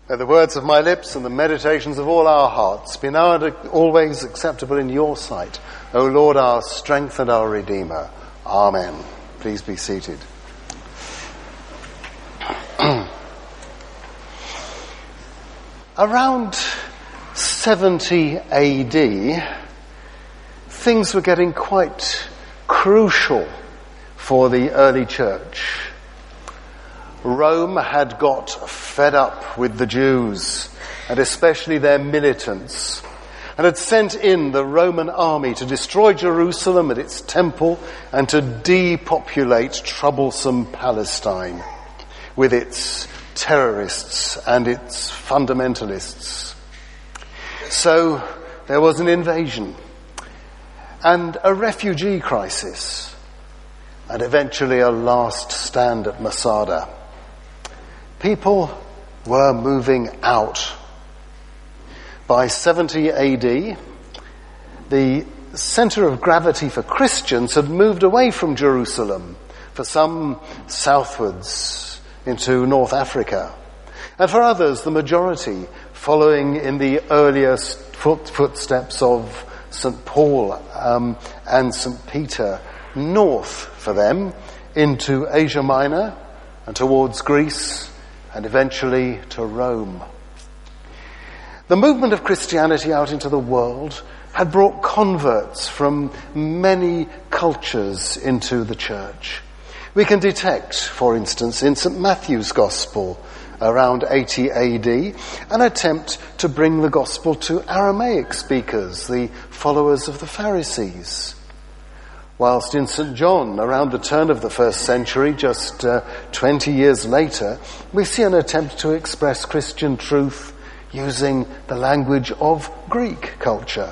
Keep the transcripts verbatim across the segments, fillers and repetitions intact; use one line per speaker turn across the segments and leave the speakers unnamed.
May the words of my lips and the meditations of all our hearts be now and always acceptable in your sight, O Lord, our strength and our Redeemer. Amen. Please be seated. Around seventy A D, things were getting quite crucial for the early church. Rome had got fed up with the Jews, and especially their militants, and had sent in the Roman army to destroy Jerusalem and its temple and to depopulate troublesome Palestine with its terrorists and its fundamentalists. So there was an invasion and a refugee crisis, and eventually a last stand at Masada. People were moving out. By seventy A D, the centre of gravity for Christians had moved away from Jerusalem, for some southwards into North Africa, and for others, the majority, following in the earlier foot, footsteps of Saint Paul um, and Saint Peter, north for them into Asia Minor and towards Greece, and eventually to Rome. The movement of Christianity out into the world had brought converts from many cultures into the church. We can detect, for instance, in Saint Matthew's Gospel, around eighty A D, an attempt to bring the gospel to Aramaic speakers, the followers of the Pharisees. Whilst in Saint John, around the turn of the first century, just uh, twenty years later, we see an attempt to express Christian truth using the language of Greek culture.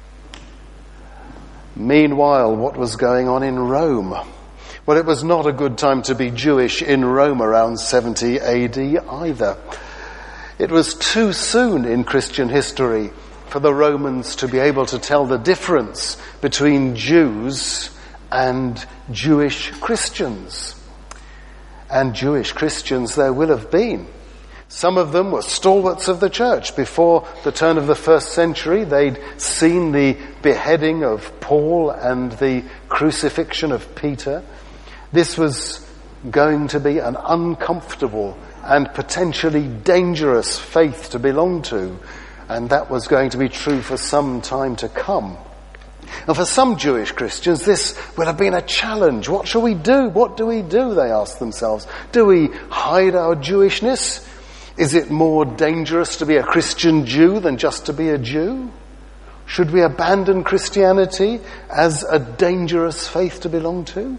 Meanwhile, what was going on in Rome? Well, it was not a good time to be Jewish in Rome around seventy A D either. It was too soon in Christian history for the Romans to be able to tell the difference between Jews and Jewish Christians. And Jewish Christians there will have been. Some of them were stalwarts of the church. Before the turn of the first century, they'd seen the beheading of Paul and the crucifixion of Peter. This was going to be an uncomfortable and potentially dangerous faith to belong to, and that was going to be true for some time to come. And for some Jewish Christians, this would have been a challenge. What shall we do? What do we do? They asked themselves. Do we hide our Jewishness? Is it more dangerous to be a Christian Jew than just to be a Jew? Should we abandon Christianity as a dangerous faith to belong to?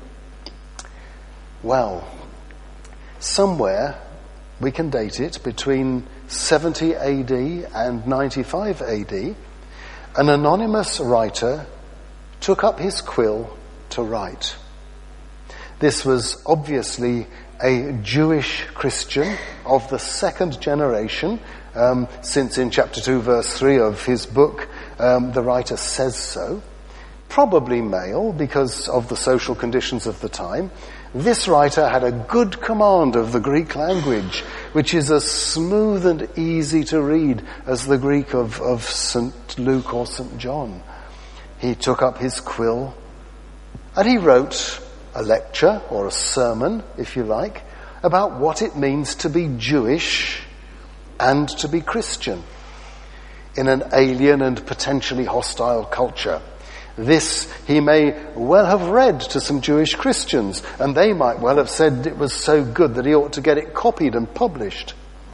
Well, somewhere, we can date it, between seventy A D and ninety-five A D, an anonymous writer took up his quill to write. This was obviously a Jewish Christian of the second generation, um, since in chapter two, verse three of his book, um, the writer says so. Probably male because of the social conditions of the time. This writer had a good command of the Greek language, which is as smooth and easy to read as the Greek of, of Saint Luke or Saint John. He took up his quill and he wrote a lecture, or a sermon, if you like, about what it means to be Jewish and to be Christian in an alien and potentially hostile culture. This he may well have read to some Jewish Christians, and they might well have said it was so good that he ought to get it copied and published.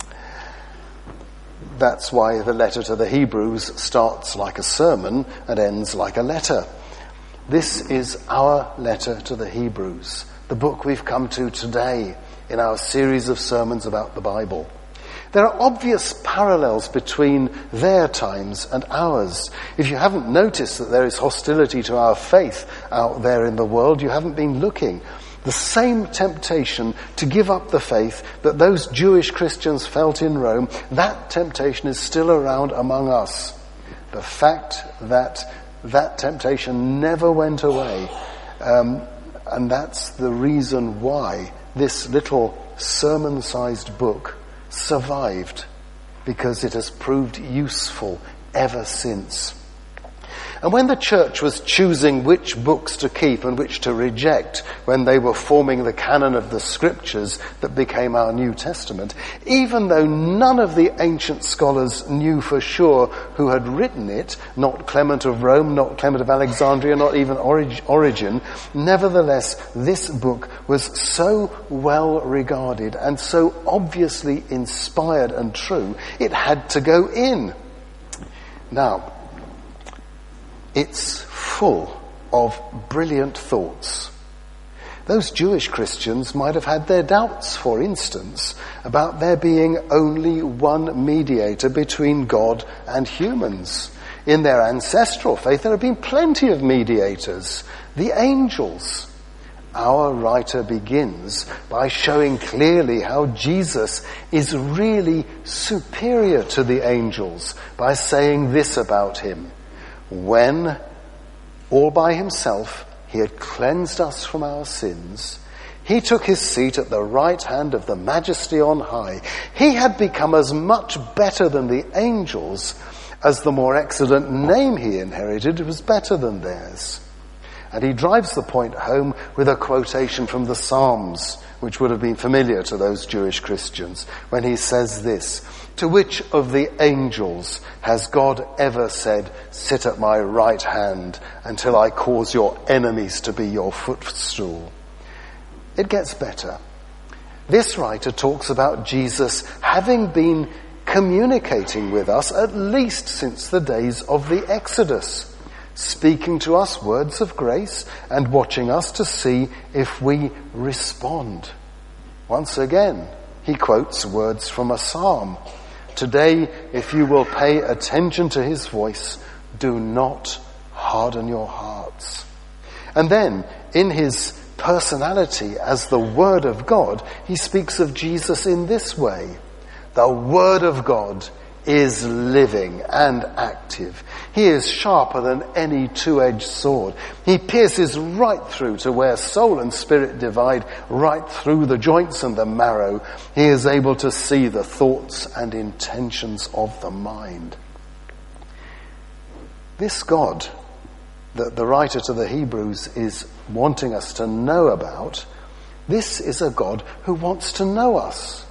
That's why the letter to the Hebrews starts like a sermon and ends like a letter. This is our letter to the Hebrews, the book we've come to today in our series of sermons about the Bible. There are obvious parallels between their times and ours. If you haven't noticed that there is hostility to our faith out there in the world, you haven't been looking. The same temptation to give up the faith that those Jewish Christians felt in Rome, that temptation is still around among us. The fact that that temptation never went away, um, and that's the reason why this little sermon-sized book survived because it has proved useful ever since. And when the church was choosing which books to keep and which to reject when they were forming the canon of the scriptures that became our New Testament, even though none of the ancient scholars knew for sure who had written it, not Clement of Rome, not Clement of Alexandria, not even Origen, nevertheless, this book was so well regarded and so obviously inspired and true, it had to go in. Now, it's full of brilliant thoughts. Those Jewish Christians might have had their doubts, for instance, about there being only one mediator between God and humans. In their ancestral faith, there have been plenty of mediators, the angels. Our writer begins by showing clearly how Jesus is really superior to the angels by saying this about him. When, all by himself, he had cleansed us from our sins, he took his seat at the right hand of the Majesty on high. He had become as much better than the angels as the more excellent name he inherited was better than theirs. And he drives the point home with a quotation from the Psalms, which would have been familiar to those Jewish Christians, when he says this, "To which of the angels has God ever said, 'Sit at my right hand until I cause your enemies to be your footstool'?" It gets better. This writer talks about Jesus having been communicating with us at least since the days of the Exodus, speaking to us words of grace and watching us to see if we respond. Once again, he quotes words from a psalm. "Today, if you will pay attention to his voice, do not harden your hearts." And then, in his personality as the Word of God, he speaks of Jesus in this way. The Word of God is living and active. He is sharper than any two-edged sword. He pierces right through to where soul and spirit divide, right through the joints and the marrow. He is able to see the thoughts and intentions of the mind. This God that the writer to the Hebrews is wanting us to know about, this is a God who wants to know us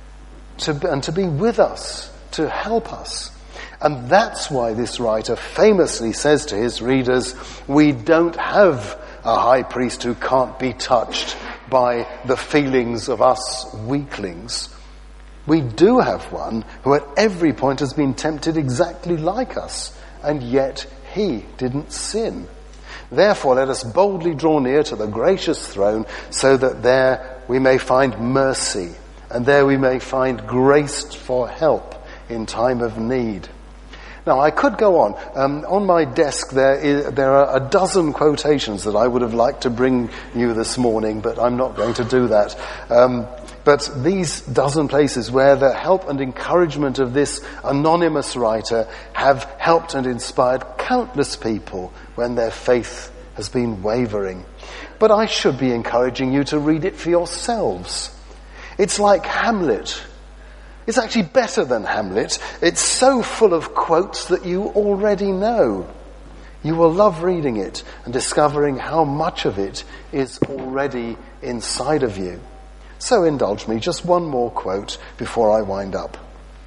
to, and to be with us, to help us. And that's why this writer famously says to his readers, we don't have a high priest who can't be touched by the feelings of us weaklings. We do have one who at every point has been tempted exactly like us, and yet he didn't sin. Therefore, let us boldly draw near to the gracious throne so that there we may find mercy, and there we may find grace for help in time of need. Now, I could go on. Um, on my desk there is, there are a dozen quotations that I would have liked to bring you this morning, but I'm not going to do that. Um, but these dozen places where the help and encouragement of this anonymous writer have helped and inspired countless people when their faith has been wavering. But I should be encouraging you to read it for yourselves. It's like Hamlet. It's actually better than Hamlet. It's so full of quotes that you already know. You will love reading it and discovering how much of it is already inside of you. So indulge me, just one more quote before I wind up.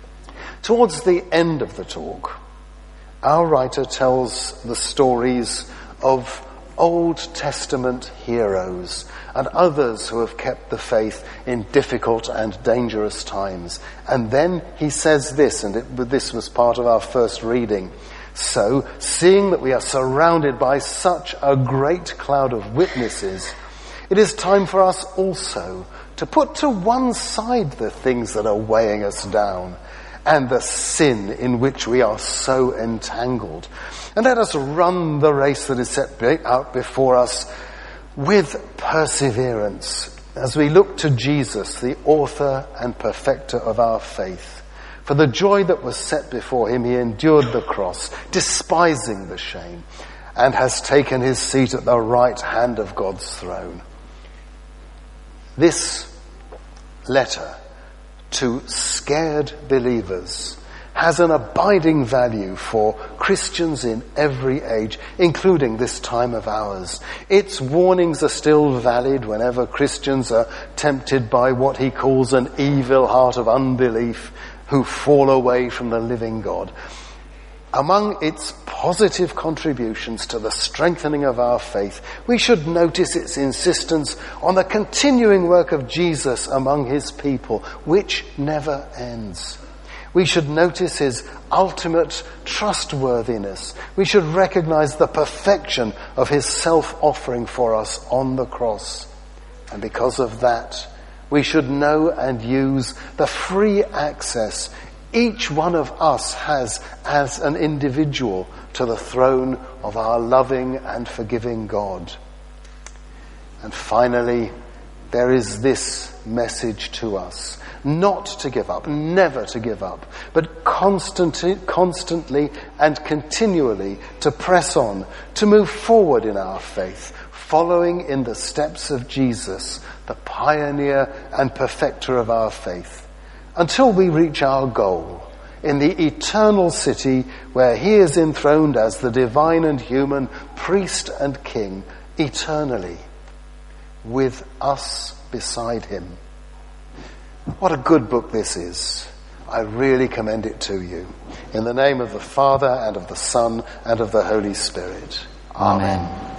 Towards the end of the talk, our writer tells the stories of Old Testament heroes and others who have kept the faith in difficult and dangerous times. And then he says this, and it, this was part of our first reading. So, seeing that we are surrounded by such a great cloud of witnesses, it is time for us also to put to one side the things that are weighing us down and the sin in which we are so entangled. And let us run the race that is set out before us with perseverance as we look to Jesus, the author and perfecter of our faith. For the joy that was set before him, he endured the cross, despising the shame, and has taken his seat at the right hand of God's throne. This letter to scared believers has an abiding value for Christians in every age, including this time of ours. Its warnings are still valid whenever Christians are tempted by what he calls an evil heart of unbelief, who fall away from the living God. Among its positive contributions to the strengthening of our faith, we should notice its insistence on the continuing work of Jesus among his people, which never ends. We should notice his ultimate trustworthiness. We should recognize the perfection of his self-offering for us on the cross. And because of that, we should know and use the free access each one of us has as an individual to the throne of our loving and forgiving God. And finally, there is this message to us: not to give up, never to give up, but constantly, constantly and continually to press on, to move forward in our faith, following in the steps of Jesus, the pioneer and perfecter of our faith, until we reach our goal in the eternal city where he is enthroned as the divine and human priest and king eternally, with us beside him. What a good book this is. I really commend it to you. In the name of the Father, and of the Son, and of the Holy Spirit. Amen. Amen.